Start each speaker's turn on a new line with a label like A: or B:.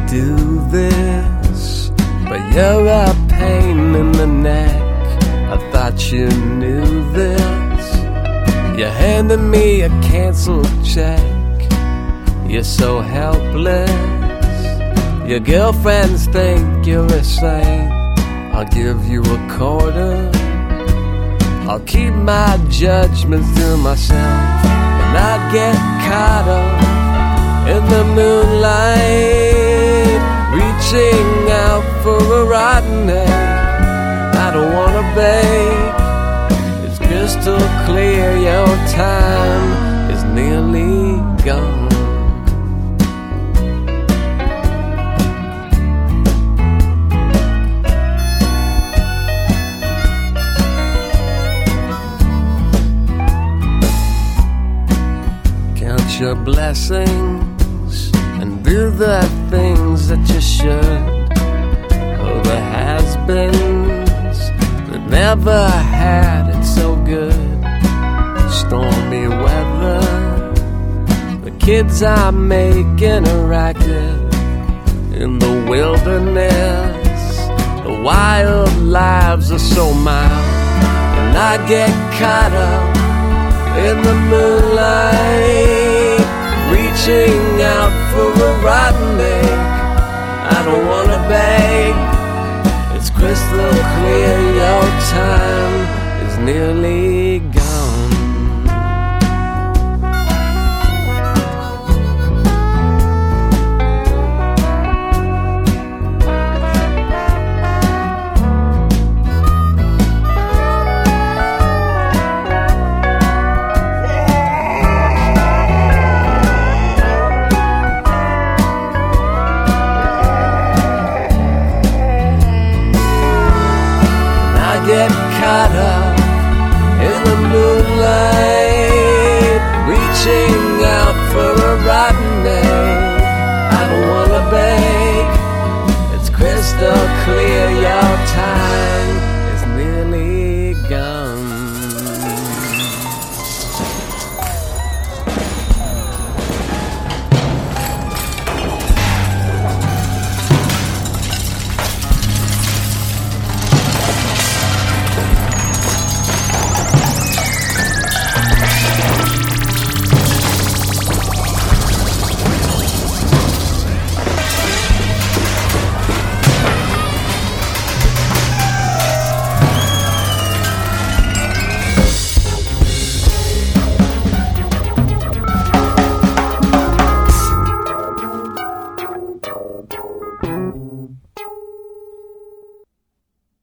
A: do this, but you're a pain in the neck. I thought you knew this. You're handing me a canceled check. You're so helpless. Your girlfriends think you're a saint. I'll give you a quarter. I'll keep my judgments to myself, and I get caught up in the moonlight, reaching out for a rotten egg. I don't wanna beg. It's crystal clear your time is nearly gone. Your blessings and do the things that you should. Oh, the has-beens that never had it so good. Stormy weather, the kids are making a racket in the wilderness. The wild lives are so mild, and I get caught up in the moonlight, reaching out for a rotten egg. I don't wanna beg. It's crystal clear your time is nearly gone. Get caught up in the moonlight, reaching out for a rotten egg. I don't wanna beg. It's crystal clear your time